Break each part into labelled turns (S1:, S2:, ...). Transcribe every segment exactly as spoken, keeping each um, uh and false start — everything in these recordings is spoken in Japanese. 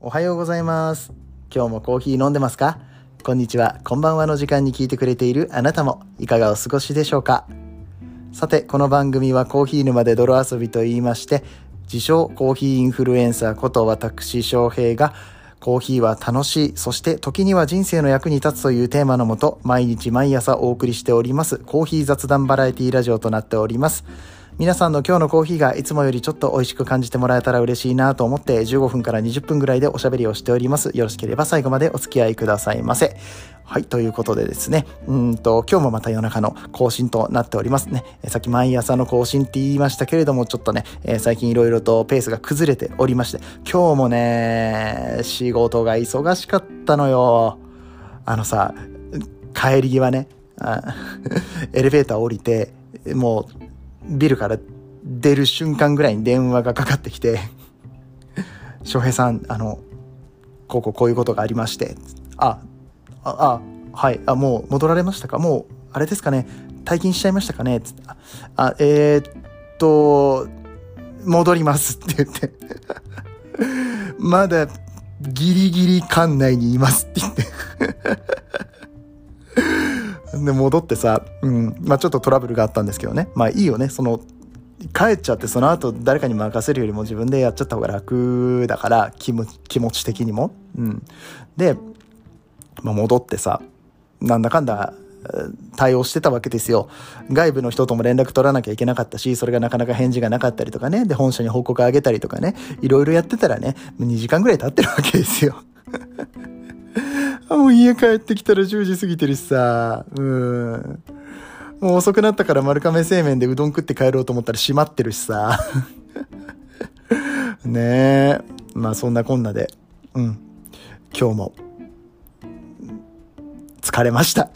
S1: おはようございます。今日もコーヒー飲んでますか？こんにちは、こんばんはの時間に聞いてくれているあなたもいかがお過ごしでしょうか？さて、この番組はコーヒー沼で泥遊びと言いまして、自称コーヒーインフルエンサーこと私翔平がコーヒーは楽しい、そして時には人生の役に立つというテーマのもと、毎日毎朝お送りしておりますコーヒー雑談バラエティラジオとなっております。皆さんの今日のコーヒーがいつもよりちょっと美味しく感じてもらえたら嬉しいなと思ってじゅうごふんからにじゅっぷんぐらいでおしゃべりをしております。よろしければ最後までお付き合いくださいませ。はい、ということでですね、うんと今日もまた夜中の更新となっておりますね。えさっき毎朝の更新って言いましたけれども、ちょっとね、えー、最近いろいろとペースが崩れておりまして、今日もね仕事が忙しかったのよ。あのさ、帰り際ね、あエレベーター降りてもうビルから出る瞬間ぐらいに電話がかかってきて翔平さん、あのこうこうこういうことがありまして、あああはいあもう戻られましたか、もうあれですかね、退勤しちゃいましたかね、つって、あえー、っと戻りますって言ってまだギリギリ館内にいますって言ってで戻ってさ、うん、まあちょっとトラブルがあったんですけどね、まあいいよね、その帰っちゃってその後誰かに任せるよりも自分でやっちゃった方が楽だから、気も気持ち的にも、うん、で、まあ、戻ってさ、なんだかんだ対応してたわけですよ。外部の人とも連絡取らなきゃいけなかったし、それがなかなか返事がなかったりとかね、で本社に報告あげたりとかね、いろいろやってたらね、にじかんぐらい経ってるわけですよもう家帰ってきたらじゅうじ過ぎてるしさ、うん、もう遅くなったから丸亀製麺でうどん食って帰ろうと思ったら閉まってるしさねえ、まあそんなこんなで、うん、今日も疲れました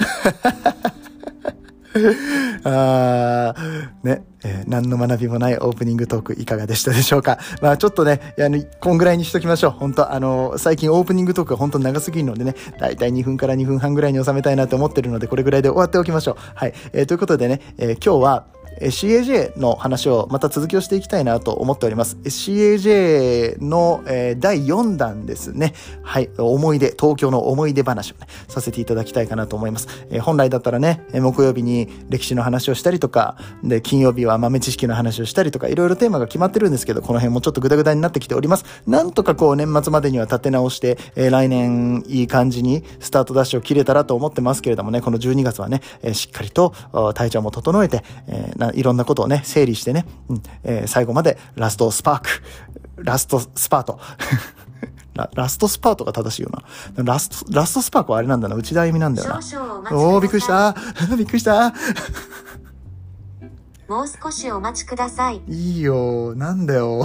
S1: あね、えー、何の学びもないオープニングトークいかがでしたでしょうか。まあちょっとね、あのこんぐらいにしときましょう。本当あの最近オープニングトークが本当長すぎるのでね、だいたいにふんからにふんはんぐらいに収めたいなと思ってるので、これぐらいで終わっておきましょう。はい、えー、ということでね、えー、今日はシーエージェー の話をまた続きをしていきたいなと思っております。シーエージェー の、えー、だいよんだんですね。はい、思い出、東京の思い出話をね、させていただきたいかなと思います。えー、本来だったらね、木曜日に歴史の話をしたりとか、で、金曜日は豆知識の話をしたりとか、いろいろテーマが決まってるんですけど、この辺もちょっとグダグダになってきております。なんとかこう年末までには立て直して、えー、来年いい感じにスタートダッシュを切れたらと思ってますけれどもね、このじゅうにがつはね、えー、しっかりと体調も整えて、えー、ないろんなことをね整理してね、うんえー、最後までラストスパークラストスパートラ, ラストスパートが正しいよな。ラストラストスパークはあれなんだな、内田あゆみなんだよな。おーびっくりしたびっくりした
S2: もう少しお待ちください。
S1: いいよ、なんだよ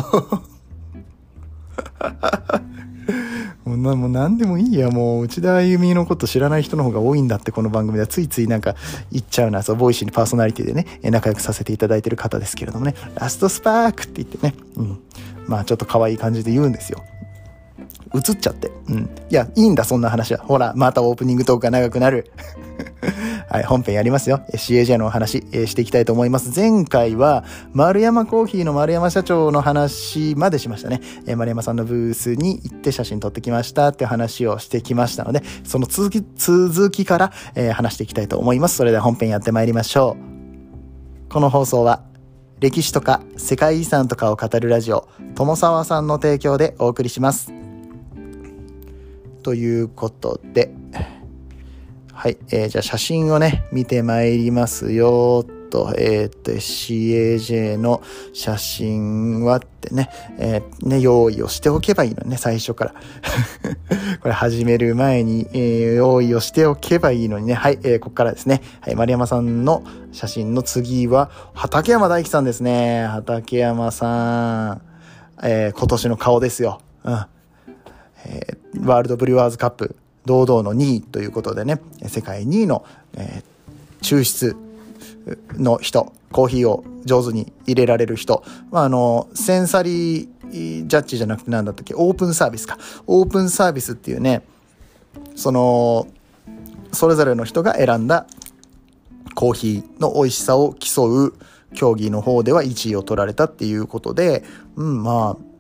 S1: もうなもう何でもいいや、もう内田あゆみのこと知らない人の方が多いんだって、この番組ではついついなんか言っちゃうな。そう、ボイシーにパーソナリティでね仲良くさせていただいてる方ですけれどもね、ラストスパークって言ってね、うん、まあちょっと可愛い感じで言うんですよ。映っちゃって、うん、いやいいんだそんな話は。ほらまたオープニングトークが長くなるはい、本編やりますよ。 シーエージェー のお話、えー、していきたいと思います。前回は丸山コーヒーの丸山社長の話までしましたね。えー、丸山さんのブースに行って写真撮ってきましたって話をしてきましたので、その続き続きから、えー、話していきたいと思います。それでは本編やってまいりましょう。この放送は歴史とか世界遺産とかを語るラジオ友沢さんの提供でお送りします。ということで、はい、えー、じゃあ写真をね見てまいりますよと、えー、っと シーエージェー の写真はってね、えー、ね用意をしておけばいいのね、最初からこれ始める前に、えー、用意をしておけばいいのにね。はい、えー、ここからですね、はい、丸山さんの写真の次は畠山大樹さんですね。畠山さん、えー、今年の顔ですよ。うん、えー、ワールドブリュワーズカップ堂々のにいということでね、世界にいの、えー、抽出の人、コーヒーを上手に入れられる人、まあ、あのセンサリージャッジじゃなくて何だったっけ、オープンサービスか、オープンサービスっていうね、そのそれぞれの人が選んだコーヒーの美味しさを競う競技の方ではいちいを取られたっていうことで、うん、まあ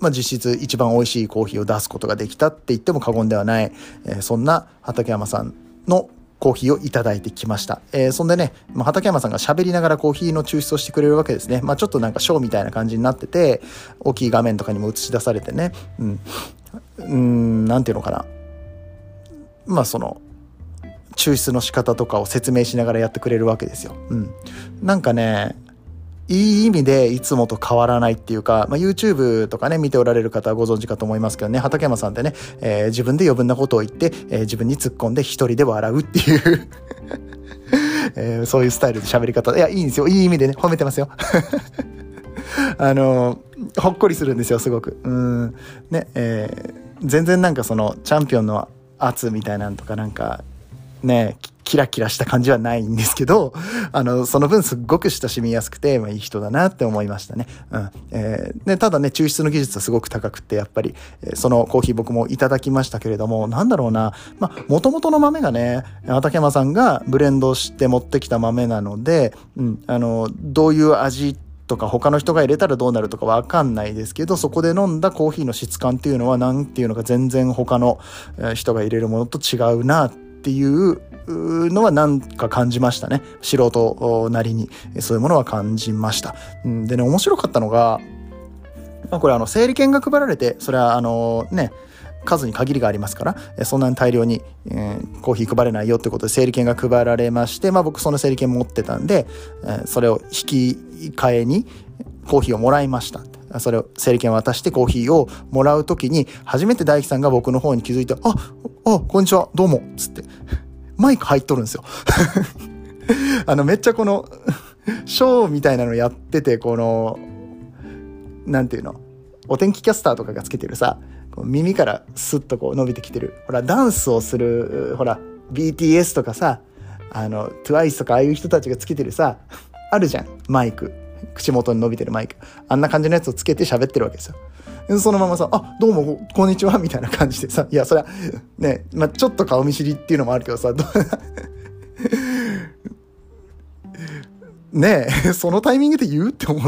S1: まあ、実質一番美味しいコーヒーを出すことができたって言っても過言ではない、えー、そんな畠山さんのコーヒーをいただいてきました。えー、そんでね、まあ、畠山さんが喋りながらコーヒーの抽出をしてくれるわけですね。まあ、ちょっとなんかショーみたいな感じになってて、大きい画面とかにも映し出されてね、うん、うーん、なんていうのかな。まあその、抽出の仕方とかを説明しながらやってくれるわけですよ。うん。なんかね、いい意味でいつもと変わらないっていうか、まあ、YouTube とかね見ておられる方はご存知かと思いますけどね、畠山さんってね、えー、自分で余分なことを言って、えー、自分に突っ込んで一人で笑うっていう、えー、そういうスタイルで喋り方、いやいいんですよ、いい意味でね褒めてますよあのー、ほっこりするんですよすごく。うんね、えー、全然なんかそのチャンピオンの圧みたいなんとかなんかねキラキラした感じはないんですけど、あのその分すっごく親しみやすくて、まあ、いい人だなって思いましたね。うんえー、でただね抽出の技術はすごく高くて、やっぱり、えー、そのコーヒー僕もいただきましたけれども、なんだろうな、まあ元々の豆がね畠山さんがブレンドして持ってきた豆なので、うん、あのどういう味とか他の人が入れたらどうなるとかわかんないですけど、そこで飲んだコーヒーの質感っていうのはなんていうのか全然他の人が入れるものと違うなっていうのはなんか感じましたね。素人なりにそういうものは感じました。でね、面白かったのが、これあの整理券が配られて、それはあのね数に限りがありますから、そんなに大量に、えー、コーヒー配れないよってことで整理券が配られまして、まあ僕その整理券持ってたんで、えー、それを引き換えにコーヒーをもらいました。それを整理券渡してコーヒーをもらうときに初めて大樹さんが僕の方に気づいて、あ、あ、こんにちは、どうもつってマイク入っとるんですよあのめっちゃこのショーみたいなのやってて、このなんていうの、お天気キャスターとかがつけてるさ、耳からスッとこう伸びてきてる、ほらダンスをする、ほら ビーティーエス とかさ、あの トゥワイス とかああいう人たちがつけてるさ、あるじゃんマイク、口元に伸びてるマイク、あんな感じのやつをつけて喋ってるわけですよ。そのままさ、あ、どうもこんにちはみたいな感じでさ、いやそれはね、まあ、ちょっと顔見知りっていうのもあるけどさ、ねえそのタイミングで言うって思って、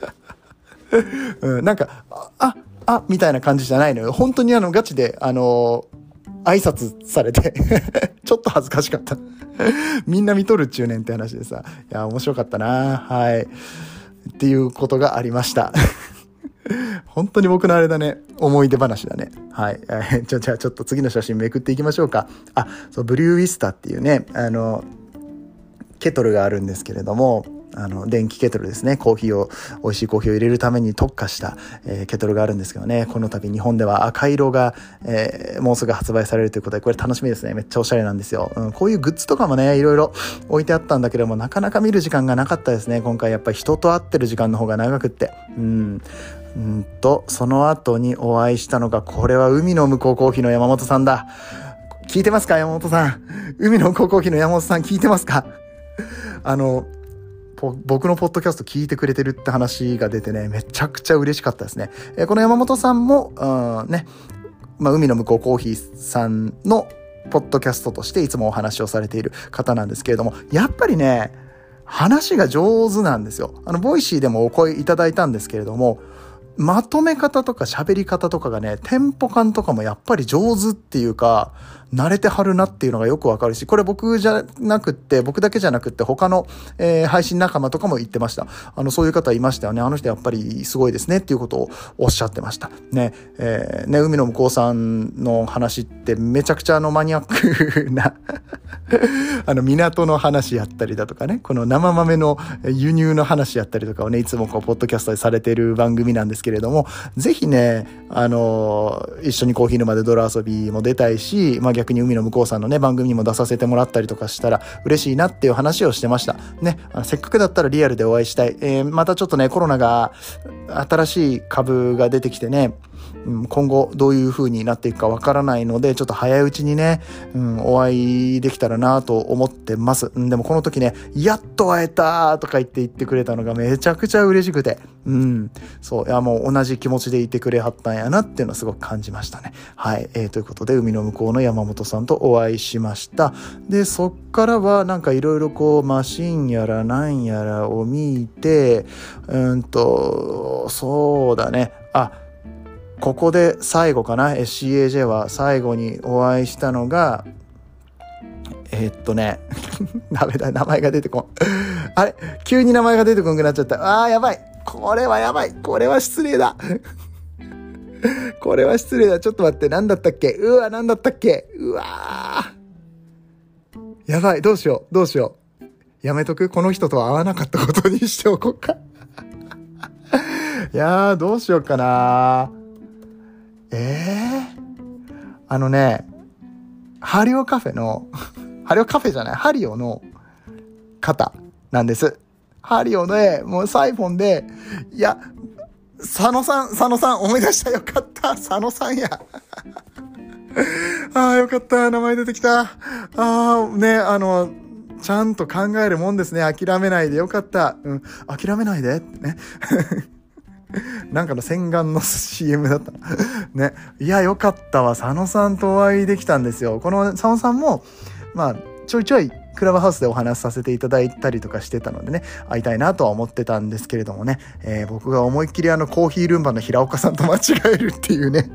S1: うん、なんかああみたいな感じじゃないのよ。本当にあのガチであの挨拶されてちょっと恥ずかしかったみんな見とるっちゅうねんって話でさ、いや面白かったな、はいっていうことがありました本当に僕のあれだね、思い出話だね。はい、えー、じゃあじゃあちょっと次の写真めくっていきましょうか。あ、そうブリューウィスタっていうね、あのケトルがあるんですけれども、あの電気ケトルですね、コーヒーを美味しいコーヒーを入れるために特化した、えー、ケトルがあるんですけどね、この度日本では赤色が、えー、もうすぐ発売されるということで、これ楽しみですね。めっちゃおしゃれなんですよ、うん、こういうグッズとかもねいろいろ置いてあったんだけども、なかなか見る時間がなかったですね。今回やっぱり人と会ってる時間の方が長くって、うんうんとその後にお会いしたのが、これは海の向こうコーヒーの山本さんだ。聞いてますか山本さん、海の向こうコーヒーの山本さん聞いてますかあの僕のポッドキャスト聞いてくれてるって話が出てね、めちゃくちゃ嬉しかったですね。えー、この山本さんも、うんね、まあ、海の向こうコーヒーさんのポッドキャストとしていつもお話をされている方なんですけれども、やっぱりね、話が上手なんですよ。あの、ボイシーでもお声いただいたんですけれども、まとめ方とか喋り方とかがね、テンポ感とかもやっぱり上手っていうか、慣れてはるなっていうのがよくわかるし、これ僕じゃなくって、僕だけじゃなくって他の、えー、配信仲間とかも言ってました。あの、そういう方いましたよね。あの人やっぱりすごいですねっていうことをおっしゃってました。ね、えー、ね、海の向こうさんの話ってめちゃくちゃあのマニアックな、あの港の話やったりだとかね、この生豆の輸入の話やったりとかをね、いつもこう、ポッドキャストでされている番組なんですけれども、ぜひね、あのー、一緒にコーヒー沼で泥遊びも出たいし、まあ逆に海の向こうさんのね番組にも出させてもらったりとかしたら嬉しいなっていう話をしてましたね。あのせっかくだったらリアルでお会いしたい。えー、またちょっとねコロナが新しい株が出てきてね、うん、今後どういう風になっていくかわからないので、ちょっと早いうちにね、うん、お会いできたらなと思ってます。うん、でもこの時ね、やっと会えたとか言って言ってくれたのがめちゃくちゃ嬉しくて、うん、そう、いやもう同じ気持ちでいてくれはったんやなっていうのはすごく感じましたね。はい、えー、ということで海の向こうの山本さんとお会いしました。で、そっからはなんかいろいろこうマシンやらなんやらを見て、うんとそうだね、あここで最後かな、 エスシーエージェー は最後にお会いしたのがえー、っとねダメだ、名前が出てこんあれ急に名前が出てこんくなっちゃった。あーやばい、これはやばい、これは失礼だこれは失礼だ。ちょっと待って、なんだったっけ、うわなんだったっけ、うわーやばい、どうしようどうしよう、やめとく、この人とは会わなかったことにしておこうかいやーどうしようかな。えーあのね、ハリオカフェのハリオカフェじゃないハリオの方なんです。ハリオでもうサイフォンで、いや佐野さん佐野さん思い出した、よかった、佐野さんやあーよかった、名前出てきた。あーね、あのちゃんと考えるもんですね。諦めないでよかった。うん、諦めないでねなんかの洗顔の シーエム だったね。いやよかったわ、佐野さんとお会いできたんですよ。この佐野さんもまあちょいちょいクラブハウスでお話しさせていただいたりとかしてたのでね、会いたいなとは思ってたんですけれどもね、えー、僕が思いっきりあのコーヒールンバの平岡さんと間違えるっていうね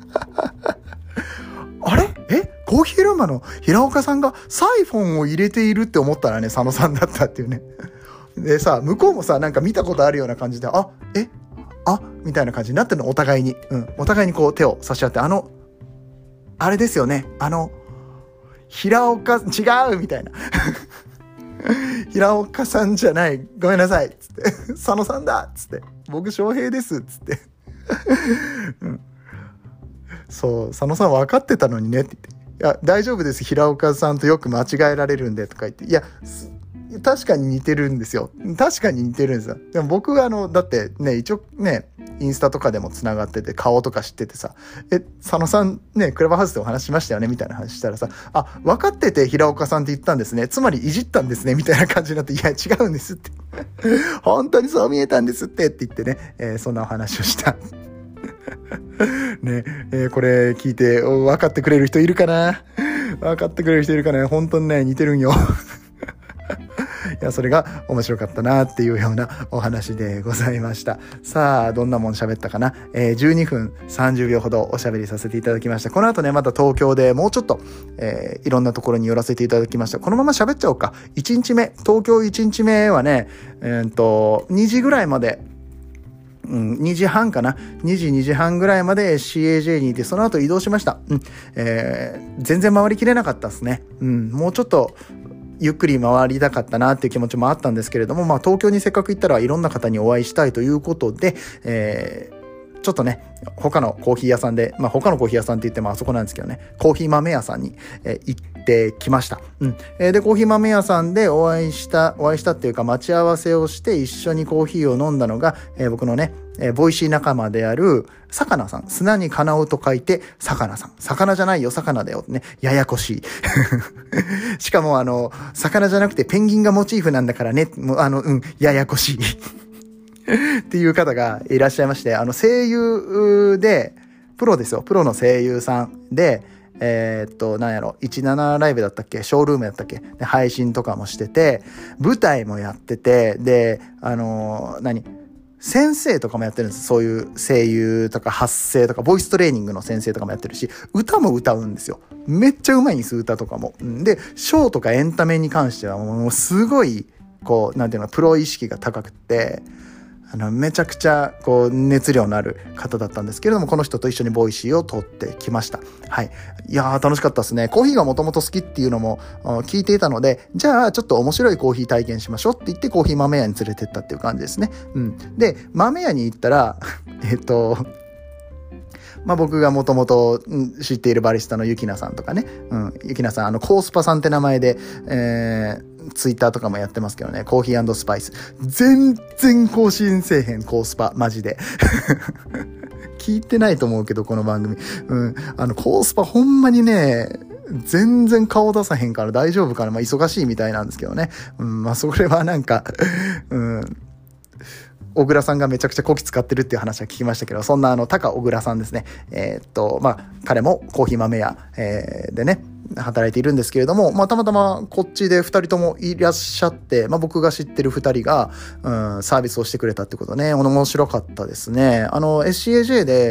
S1: あれえコーヒールンバの平岡さんがサイフォンを入れているって思ったらね、佐野さんだったっていうね。でさ、向こうもさ、なんか見たことあるような感じで、あ、えあみたいな感じになってるの、お互いに。うん。お互いにこう手を差し合って、あの、あれですよね。あの、平岡、違うみたいな。平岡さんじゃない。ごめんなさい。つって。佐野さんだつって。僕、翔平です。つって。うん、そう、佐野さん分かってたのにねって言って。いや、大丈夫です。平岡さんとよく間違えられるんでとか言って。いや、確かに似てるんですよ。確かに似てるんですよ。でも僕はあの、だってね、一応ね、インスタとかでもつながってて、顔とか知っててさ、え、佐野さんね、クラブハウスでお話しましたよねみたいな話したらさ、あ、分かってて平岡さんって言ったんですね。つまりいじったんですねみたいな感じになって、いや、違うんですって。本当にそう見えたんですってって言ってね、えー、そんなお話をした。ね、えー、これ聞いて分かってくれる人いるかな？分かってくれる人いるかな？本当にね、似てるんよ。いや、それが面白かったなっていうようなお話でございました。さあ、どんなもん喋ったかな、えー、じゅうにふんさんじゅうびょうほどおしゃべりさせていただきました。この後ね、また東京でもうちょっと、えー、いろんなところに寄らせていただきました。このまま喋っちゃおうか。いちにちめ、東京いちにちめはね、えー、っと、にじぐらいまで、うん、にじはんかな。にじ、にじはんぐらいまで シーエージェー にいて、その後移動しました。うん、えー、全然回りきれなかったですね。うん、もうちょっと、ゆっくり回りたかったなっていう気持ちもあったんですけれども、まあ東京にせっかく行ったらいろんな方にお会いしたいということで、えー、ちょっとね、他のコーヒー屋さんで、まあ他のコーヒー屋さんって言ってもあそこなんですけどね、コーヒー豆屋さんに、えー、行ってきました。うん。えー、で、コーヒー豆屋さんでお会いした、お会いしたっていうか待ち合わせをして一緒にコーヒーを飲んだのが、えー、僕のね、えー、ボイシー仲間である、魚さん。砂にかなうと書いて、魚さん。魚じゃないよ、魚だよ。ね。ややこしい。しかも、あの、魚じゃなくてペンギンがモチーフなんだからね。もうあの、うん、ややこしい。っていう方がいらっしゃいまして、あの、声優で、プロですよ。プロの声優さんで、えー、っと、なんやろ、じゅうななライブだったっけ、ショールームやったっけ、で配信とかもしてて、舞台もやってて、で、あのー、何先生とかもやってるんです。そういう声優とか発声とかボイストレーニングの先生とかもやってるし、歌も歌うんですよ。めっちゃうまいんです、歌とかも。で、ショーとかエンタメに関してはもうすごい、こう、なんていうの、プロ意識が高くて、あの、めちゃくちゃ、こう、熱量のある方だったんですけれども、この人と一緒にボイシーを撮ってきました。はい。いやー、楽しかったですね。コーヒーがもともと好きっていうのも聞いていたので、じゃあ、ちょっと面白いコーヒー体験しましょうって言って、コーヒー豆屋に連れてったっていう感じですね。うん。で、豆屋に行ったら、えっと、まあ、僕がもともと知っているバリスタのゆきなさんとかね。うん。ゆきなさん、あの、コースパさんって名前で、えー、ツイッターとかもやってますけどね。コーヒー&スパイス。全然更新せえへん、コースパ。マジで。聞いてないと思うけど、この番組。うん。あの、コースパほんまにね、全然顔出さへんから大丈夫かな。まあ、忙しいみたいなんですけどね。うん。まあ、それはなんか、うん。小倉さんがめちゃくちゃこき使ってるっていう話は聞きましたけど、そんなあの、高小倉さんですね。えー、っと、まあ、彼もコーヒー豆屋、えー、でね、働いているんですけれども、まあ、たまたまこっちで二人ともいらっしゃって、まあ、僕が知ってる二人が、うん、サービスをしてくれたってことね、面白かったですね。あの、エスシーエージェー で、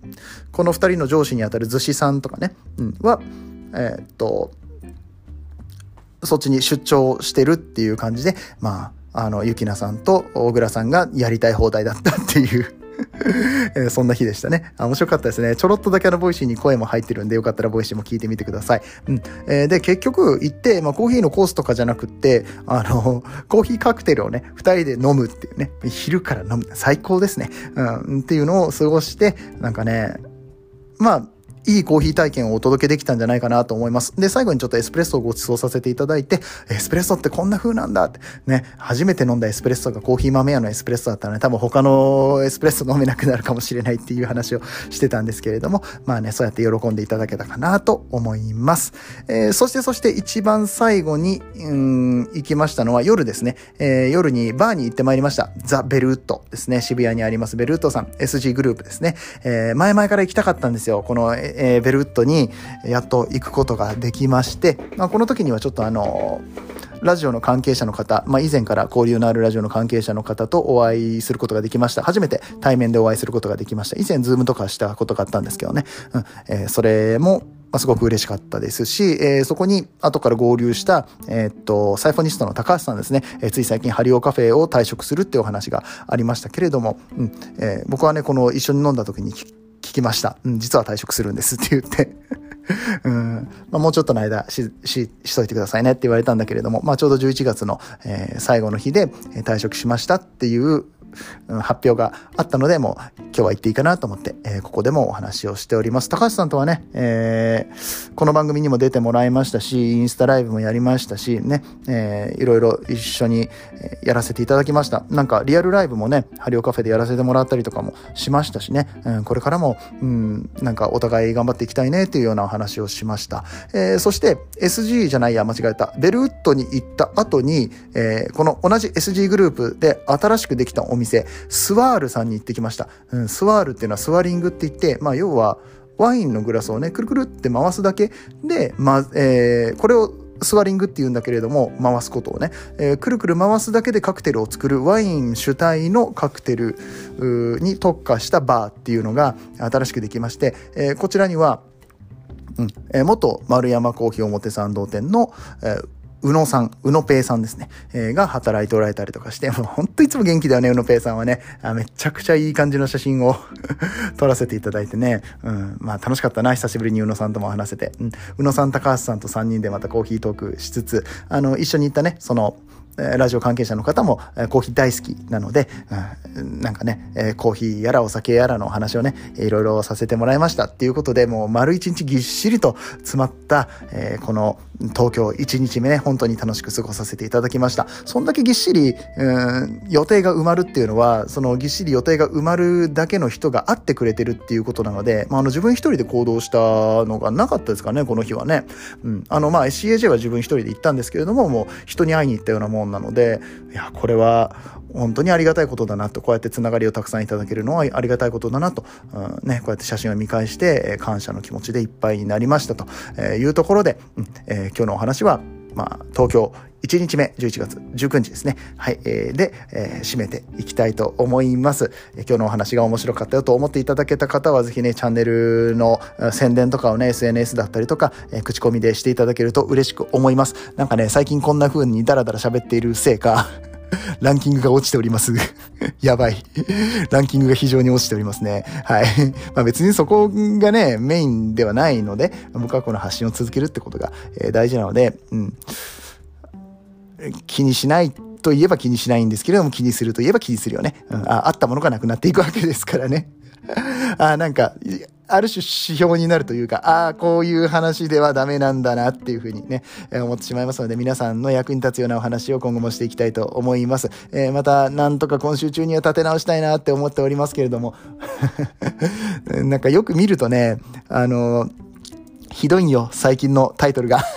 S1: このふたりの上司にあたる逗子さんとかね、うん、は、えー、っと、そっちに出張してるっていう感じで、まあ、あの、ゆきなさんと小倉さんがやりたい放題だったっていう、えー、そんな日でしたね。あ、面白かったですね。ちょろっとだけあの、ボイシーに声も入ってるんで、よかったらボイシーも聞いてみてください。うん。えー、で、結局行って、まあ、コーヒーのコースとかじゃなくって、あの、コーヒーカクテルをね、二人で飲むっていうね、昼から飲む。最高ですね。うん、っていうのを過ごして、なんかね、まあ、いいコーヒー体験をお届けできたんじゃないかなと思います。で、最後にちょっとエスプレッソをご馳走させていただいて、エスプレッソってこんな風なんだってね、初めて飲んだエスプレッソがコーヒー豆屋のエスプレッソだったらね、多分他のエスプレッソ飲めなくなるかもしれないっていう話をしてたんですけれども、まあね、そうやって喜んでいただけたかなと思います。えー、そしてそして一番最後に、うーん、行きましたのは夜ですね。えー、夜にバーに行ってまいりました。ザ・ベルウッドですね。渋谷にありますベルウッドさん、エスジー グループですね。えー、前々から行きたかったんですよ。この、えー、ベルウッドににやっと行くことができまして、まあ、この時にはちょっとあのラジオの関係者の方、まあ、以前から交流のあるラジオの関係者の方とお会いすることができました。初めて対面でお会いすることができました。以前ズームとかしたことがあったんですけどね、うんえー、それもまあ、すごく嬉しかったですし、えー、そこに後から合流した、えー、っとサイフォニストの高橋さんですね、えー、つい最近ハリオカフェを退職するっていうお話がありましたけれども、うんえー、僕はねこの一緒に飲んだ時に聞きました。うん、実は退職するんですって言って、うんまあ、もうちょっとの間し、し、しといてくださいねって言われたんだけれども、まあ、ちょうどじゅういちがつの、えー、最後の日で退職しましたっていう発表があったので、もう今日は行っていいかなと思って、えー、ここでもお話をしております。高橋さんとはね、えー、この番組にも出てもらいましたし、インスタライブもやりましたしね、えー、いろいろ一緒にやらせていただきました。なんかリアルライブもね、ハリオカフェでやらせてもらったりとかもしましたしね、うん、これからも、うん、なんかお互い頑張っていきたいねっていうようなお話をしました。えー、そして エスジー じゃないや、間違えた。ベルウッドに行った後に、えー、この同じ エスジー グループで新しくできたお店、スワールさんに行ってきました。うん、スワールっていうのはスワリングって言って、まあ要はワインのグラスをね、くるくるって回すだけで、ま、えー、これをスワリングって言うんだけれども、回すことをね、えー、くるくる回すだけでカクテルを作るワイン主体のカクテルに特化したバーっていうのが新しくできまして、えー、こちらには、うんえー、元丸山コーヒー表参道店の、えー宇野さん、宇野ペイさんですね、えー、が働いておられたりとかして、もうほんといつも元気だよね、宇野ペイさんはね。あめちゃくちゃいい感じの写真を撮らせていただいてね、うん、まあ楽しかったな、久しぶりに宇野さんとも話せて。うん、宇野さん、高橋さんとさんにんでまたコーヒートークしつつ、あの、一緒に行ったね、その、ラジオ関係者の方もコーヒー大好きなので、うん、なんかね、コーヒーやらお酒やらのお話をね、いろいろさせてもらいましたっていうことで、もう丸一日ぎっしりと詰まった、えー、この東京いちにちめね、本当に楽しく過ごさせていただきました。そんだけぎっしり、うん、予定が埋まるっていうのは、そのぎっしり予定が埋まるだけの人が会ってくれてるっていうことなので、まあ、あの自分一人で行動したのがなかったですかね、この日はね。うん、あのまあ シーエージェー は自分一人で行ったんですけれども、もう人に会いに行ったようなもんなので、いやこれは本当にありがたいことだなと、こうやってつながりをたくさんいただけるのはありがたいことだなと、うんね、こうやって写真を見返して感謝の気持ちでいっぱいになりましたというところで、うんえー、今日のお話は、まあ、東京いちにちめじゅういちがつじゅうくにちですね。はい。えー、で、えー、締めていきたいと思います。えー、今日のお話が面白かったよと思っていただけた方は、ぜひね、チャンネルの宣伝とかをね、エスエヌエス だったりとか、えー、口コミでしていただけると嬉しく思います。なんかね、最近こんな風にダラダラ喋っているせいか、ランキングが落ちております。やばい。ランキングが非常に落ちておりますね。はい。まあ別にそこがね、メインではないので、僕はこの発信を続けるってことが、えー、大事なので、うん。気にしないといえば気にしないんですけれども、気にするといえば気にするよね。うん、あ, あったものがなくなっていくわけですからね。あなんか、ある種指標になるというか、ああ、こういう話ではダメなんだなっていうふうにね、えー、思ってしまいますので、皆さんの役に立つようなお話を今後もしていきたいと思います。えー、また、なんとか今週中には立て直したいなって思っておりますけれども、なんかよく見るとね、あのー、ひどいんよ、最近のタイトルが。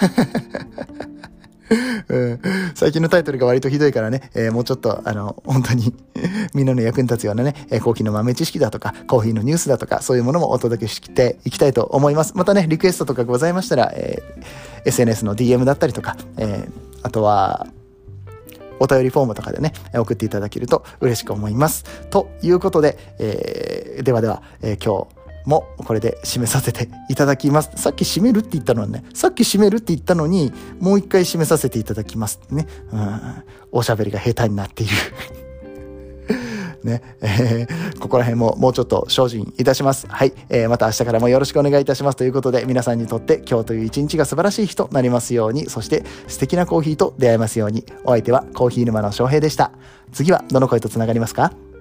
S1: うん、最近のタイトルが割とひどいからね、えー、もうちょっとあの本当にみんなの役に立つようなね、えー、コーヒーの豆知識だとかコーヒーのニュースだとか、そういうものもお届けしていきたいと思います。またね、リクエストとかございましたら、えー、エスエヌエス の ディーエム だったりとか、えー、あとはお便りフォームとかでね、送っていただけると嬉しく思います。ということで、えー、ではでは、えー、今日もこれで締めさせていただきます。さっき締めるって言ったのはね、さっき締めるって言ったのに、もう一回締めさせていただきますってね。うん、おしゃべりが下手になっている。ね、えー、ここら辺ももうちょっと精進いたします。はい、えー、また明日からもよろしくお願いいたしますということで、皆さんにとって今日という一日が素晴らしい日となりますように、そして素敵なコーヒーと出会えますように。お相手はコーヒー沼の翔平でした。次はどの声とつながりますか？